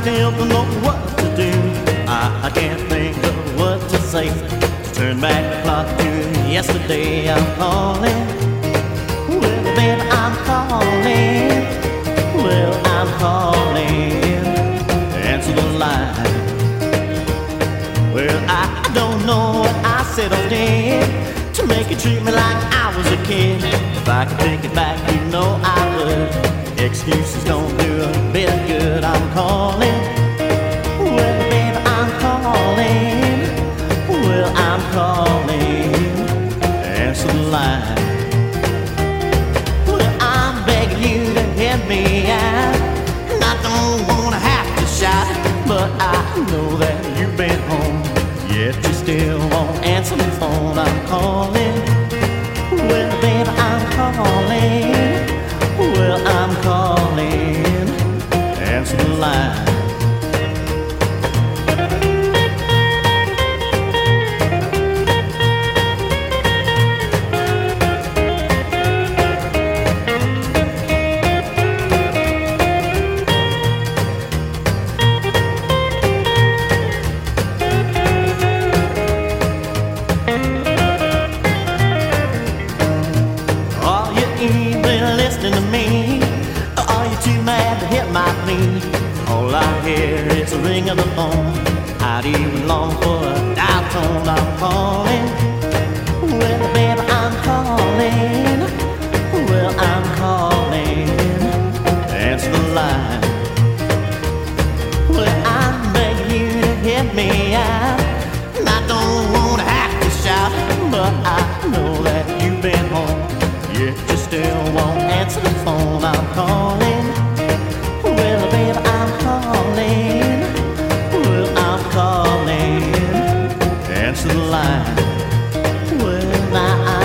still don't know what to do. I can't think of what to say. Turn back the clock to yesterday. I'm calling. Well, baby, I'm calling. Well, I'm calling. Answer the line. Well, I don't know what I said or did to make you treat me like I was a kid. If I could take it back, you know I would. Excuses don't do a bit of good. I'm calling. Well, baby, I'm calling. Well, I'm calling. Answer the line. Well, I'm begging you to hear me out. And I don't wanna have to shout, but I know that you've been home, yet you still won't answer the phone. I'm calling. Well, baby, I'm calling. Well, I'm calling. Answer the line. Listening to me, or are you too mad to hit my plea? All I hear is the ring of the phone. I'd even long for a dial tone. I'm calling. Well, baby, I'm calling. Well, I'm calling. Answer the line. Well, I'm begging you to hear me out. And I don't wanna have to shout, but I know that you've been home, yet you still won't answer the phone. I'm calling. Well, baby, I'm calling. Well, I'm calling. Answer the line. Well, now